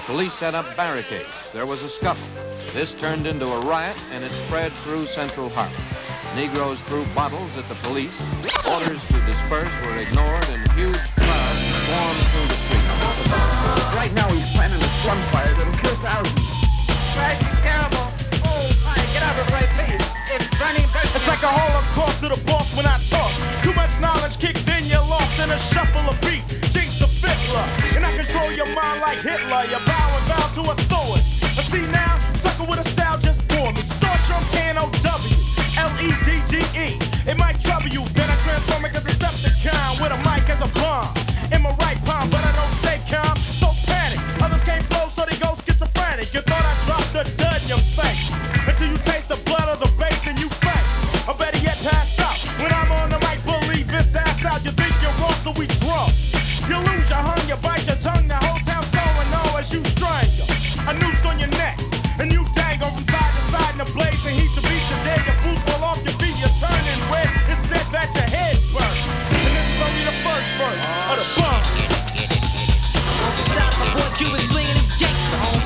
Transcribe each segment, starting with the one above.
police set up barricades. There was a scuffle. This turned into a riot, and it spread through Central Harlem. Negroes threw bottles at the police. Orders to disperse were ignored, and huge crowds swarmed through the streets. Right now he's planning a slum fire that'll kill thousands. Right, terrible. Oh, my, get out of the right place. It's burning. It's like a holocaust to the boss when I toss. Too much knowledge kicked in, you're lost in a shuffle of beat. Jinx the fiddler, and I control your mind like Hitler. You bow to authority. But see now, sucker with a style just bore me. Sorcerer K-N-O-W, L-E-D-G-E. It might trouble you, then I transform it as a Decepticon with a mic as a bomb in my right palm, but I don't stay calm, so panic. Others can't flow, so they go schizophrenic. You thought I dropped the dud in your face until you taste the blood of the bass, then you fake. Or better yet, pass out. When I'm on the mic, believe this ass out. You think you're raw, so we draw. You lose your hung, you bite your tongue. The whole town slowing know as you strangle. A noose on your neck, and you dangle from side to side in the blaze and heat you beat you dead. Your boots fall off your feet, you're turning red. It's said that your head burns, and this is only the first verse of the bomb. Stop my boy Cuban flinging his gangsta home.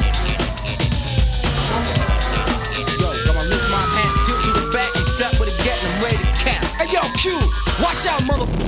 Yo, got my lift my hat, tilt to the back and strap with a gat and I'm ready to cap. Hey yo, Q, watch out, motherfucker.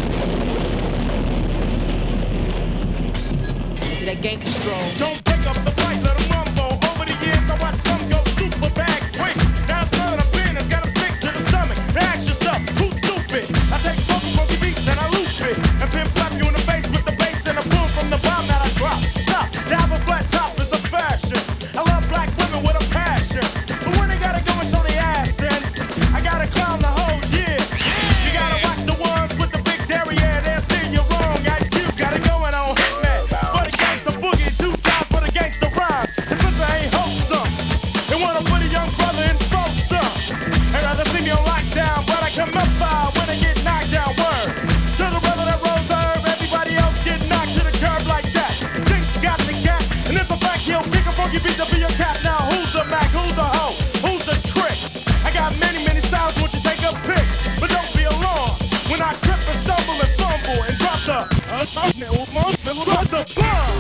See that gangsta strong. Don't pick up the fight, let 'em rumble. Over the years, I watch some go super bag quick. Now it's none of the business, got 'em sick to the stomach. Now ask yourself, who's stupid? I take funky funky beats and I loop it. And pimp slap you in the face with the bass and a boom from the bomb that I drop. Stop, dab a flat top is a fashion. I love black women with a passion. But when they gotta go and show their ass in, I gotta clown the whole year. You gotta watch the ones with the big derriere. They'll steer you wrong. Ice Cube got it going on Hitman. For the gangsta boogie, 2 times for the gangsta rhymes. And since I ain't wholesome, they wanna put a young brother in some. They rather see me on lockdown, but I come up when I get knocked down. Word to the brother that rolls the herb. Everybody else get knocked to the curb like that. Jinx got the cat, and it's a fact he'll kick a funky beat to be a cap. Now who's the Mac? Who's the hoe? Who's the trick? I got many styles, won't you take a pick? But don't be alarmed when I trip and stumble and fumble and drop the bomb.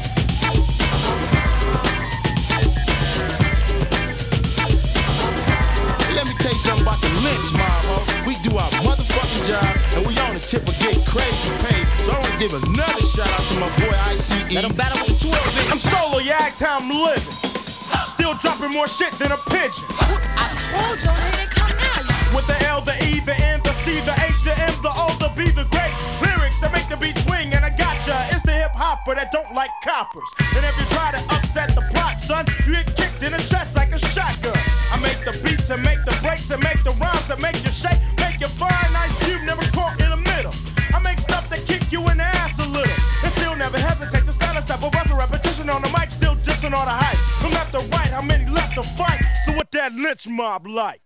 Let me tell you something about the lynch mob, ho. We do our motherfucking job, and we on the tip of getting crazy paid. So I want to give another shout out to my boy ICE. Let him battle with the 12 inch. I'm solo, you ask how I'm living. Still dropping more shit than a pigeon. I told you they didn't come now. With the L, the E, the N, the C, the H, the M, the O, the B, the great lyrics that make the beat swing, and I gotcha. It's the hip hopper that don't like coppers. And if you try to upset the plot, son, you get kicked in the chest like a shotgun. I make the beats and make the breaks and make the rhymes that make you shake, make you fine. Ice Cube never caught in the middle. I make stuff that kick you in the ass a little, and still never hesitate to stand a step or bust a repetition on the mic, still dissing all the hype. From left to right, how many left to fight? So what that lynch mob like?